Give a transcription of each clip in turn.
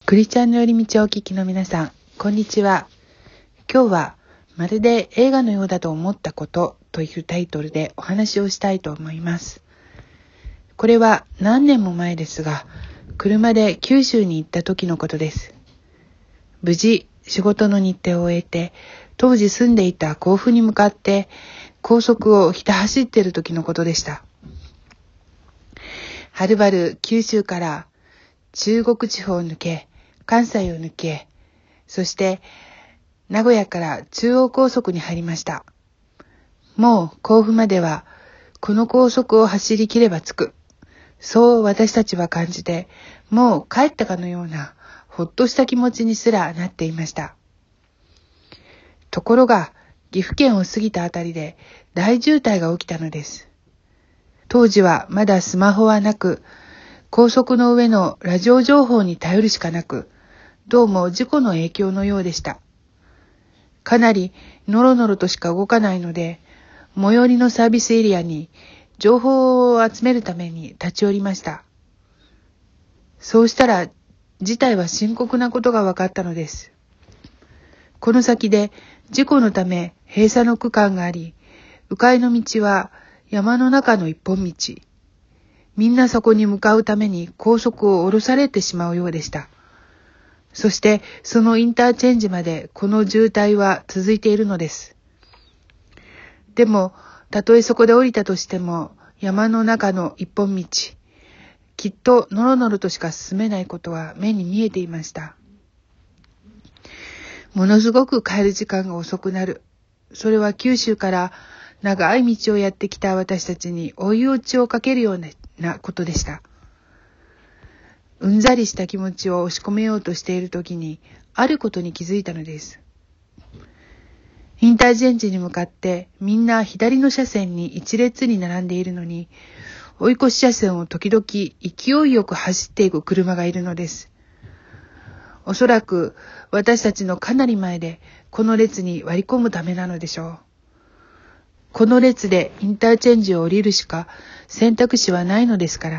クリスチャンの寄り道をお聞きの皆さん、こんにちは。今日はまるで映画のようだと思ったことというタイトルでお話をしたいと思います。これは何年も前ですが、車で九州に行った時のことです。無事仕事の日程を終えて、当時住んでいた甲府に向かって高速をひた走っている時のことでした。はるばる九州から中国地方を抜け、関西を抜け、そして名古屋から中央高速に入りました。もう甲府まではこの高速を走り切れば着く。そう私たちは感じて、もう帰ったかのようなほっとした気持ちにすらなっていました。ところが岐阜県を過ぎたあたりで大渋滞が起きたのです。当時はまだスマホはなく、高速の上のラジオ情報に頼るしかなく、どうも事故の影響のようでした。かなりノロノロとしか動かないので、最寄りのサービスエリアに情報を集めるために立ち寄りました。そうしたら事態は深刻なことが分かったのです。この先で事故のため閉鎖の区間があり、迂回の道は山の中の一本道。みんなそこに向かうために高速を降ろされてしまうようでした。そしてそのインターチェンジまでこの渋滞は続いているのです。でも、たとえそこで降りたとしても山の中の一本道、きっとノロノロとしか進めないことは目に見えていました。ものすごく帰る時間が遅くなる。それは九州から長い道をやってきた私たちに追い打ちをかけるようなことでした。うんざりした気持ちを押し込めようとしているときに、あることに気づいたのです。インターチェンジに向かってみんな左の車線に一列に並んでいるのに、追い越し車線を時々勢いよく走っていく車がいるのです。おそらく私たちのかなり前でこの列に割り込むためなのでしょう。この列でインターチェンジを降りるしか選択肢はないのですから。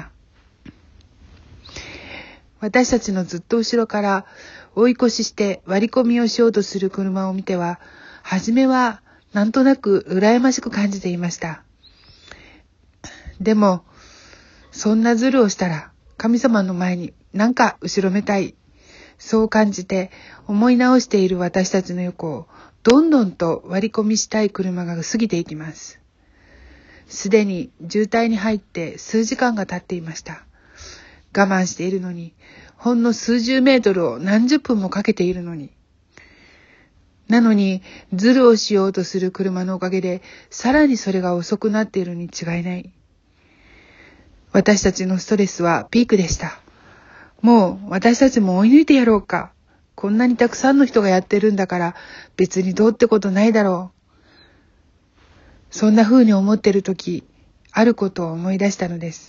私たちのずっと後ろから追い越しして割り込みをしようとする車を見ては、初めはなんとなく羨ましく感じていました。でも、そんなズルをしたら神様の前になんか後ろめたい。そう感じて思い直している私たちの横をどんどんと割り込みしたい車が過ぎていきます。すでに渋滞に入って数時間が経っていました。我慢しているのに、ほんの数十メートルを何十分もかけているのに。なのに、ズルをしようとする車のおかげで、さらにそれが遅くなっているに違いない。私たちのストレスはピークでした。もう私たちも追い抜いてやろうか。こんなにたくさんの人がやってるんだから、別にどうってことないだろう。そんな風に思っているとき、あることを思い出したのです。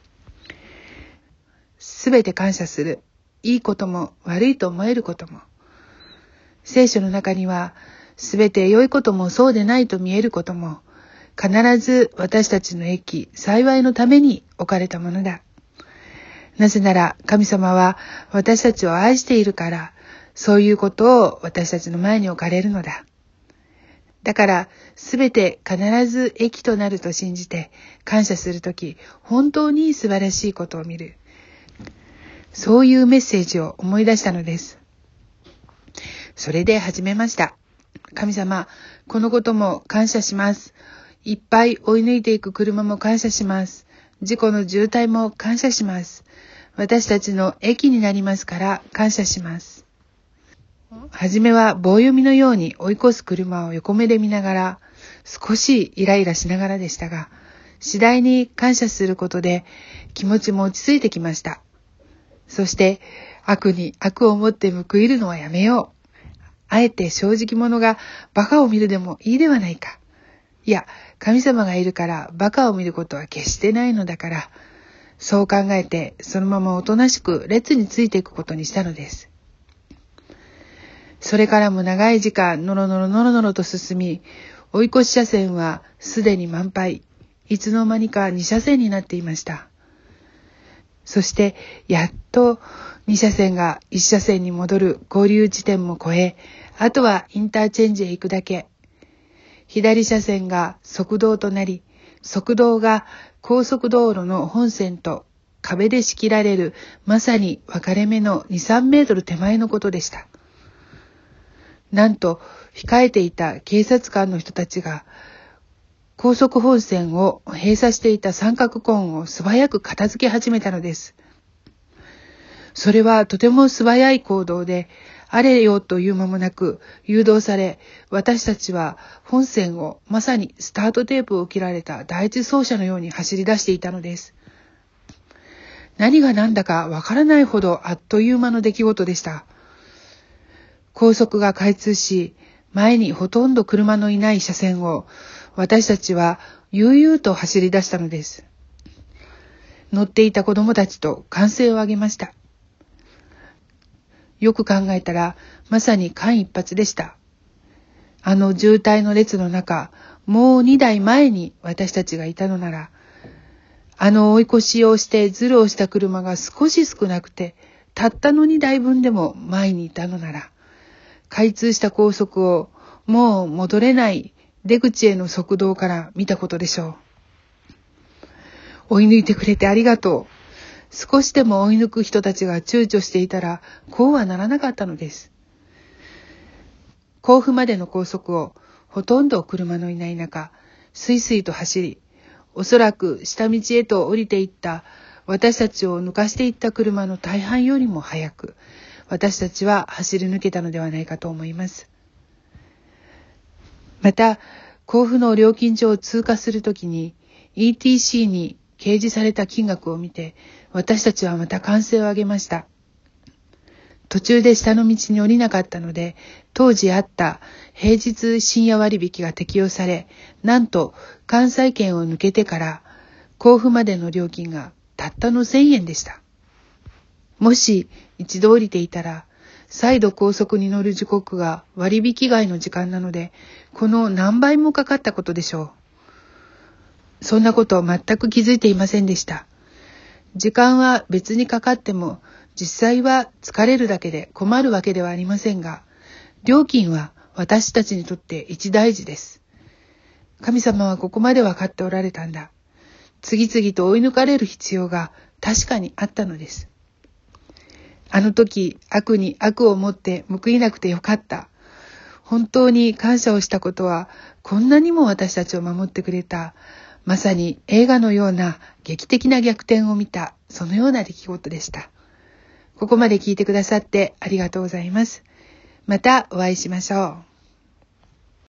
すべて感謝する。いいことも悪いと思えることも。聖書の中には、すべて良いこともそうでないと見えることも、必ず私たちの益、幸いのために置かれたものだ。なぜなら神様は私たちを愛しているから、そういうことを私たちの前に置かれるのだ。だから、すべて必ず益となると信じて感謝するとき、本当に素晴らしいことを見る。そういうメッセージを思い出したのです。それで始めました。神様、このことも感謝します。いっぱい追い抜いていく車も感謝します。事故の渋滞も感謝します。私たちの益になりますから感謝します。はじめは棒読みのように追い越す車を横目で見ながら、少しイライラしながらでしたが、次第に感謝することで気持ちも落ち着いてきました。そして悪に悪をもって報いるのはやめよう。あえて正直者がバカを見るでもいいではないか。いや、神様がいるからバカを見ることは決してないのだから、そう考えてそのままおとなしく列についていくことにしたのです。それからも長い時間ノロノロと進み、追い越し車線はすでに満杯。いつの間にか2車線になっていました。 そしてやっと2車線が1車線に戻る合流地点も越え、あとはインターチェンジへ行くだけ。左車線が側道となり、側道が高速道路の本線と壁で仕切られるまさに分かれ目の2、3メートル手前のことでした。なんと控えていた警察官の人たちが高速本線を閉鎖していた三角コーンを素早く片付け始めたのです。それはとても素早い行動で、あれよという間もなく誘導され、私たちは本線をまさにスタートテープを切られた第一走者のように走り出していたのです。何が何だかわからないほどあっという間の出来事でした。高速が開通し、前にほとんど車のいない車線を私たちは悠々と走り出したのです。乗っていた子供たちと歓声を上げました。よく考えたらまさに間一髪でした。あの渋滞の列の中、もう2台前に私たちがいたのなら、あの追い越しをしてズルをした車が少し少なくて、たったの2台分でも前にいたのなら、開通した高速をもう戻れない出口への側道から見たことでしょう。追い抜いてくれてありがとう。少しでも追い抜く人たちが躊躇していたら、こうはならなかったのです。甲府までの高速をほとんど車のいない中、スイスイと走り、おそらく下道へと降りていった私たちを抜かしていった車の大半よりも早く、私たちは走り抜けたのではないかと思います。また、甲府の料金所を通過するときに ETC に掲示された金額を見て、私たちはまた歓声を上げました。途中で下の道に降りなかったので、当時あった平日深夜割引が適用され、なんと関西圏を抜けてから甲府までの料金がたったの1000円でした。もし一度降りていたら、再度高速に乗る時刻が割引外の時間なので、この何倍もかかったことでしょう。そんなことを全く気づいていませんでした。時間は別にかかっても、実際は疲れるだけで困るわけではありませんが、料金は私たちにとって一大事です。神様はここまで分かっておられたんだ。次々と追い抜かれる必要が確かにあったのです。あの時、悪に悪をもって報いなくてよかった。本当に感謝をしたことは、こんなにも私たちを守ってくれた。まさに映画のような劇的な逆転を見た、そのような出来事でした。ここまで聞いてくださってありがとうございます。またお会いしましょう。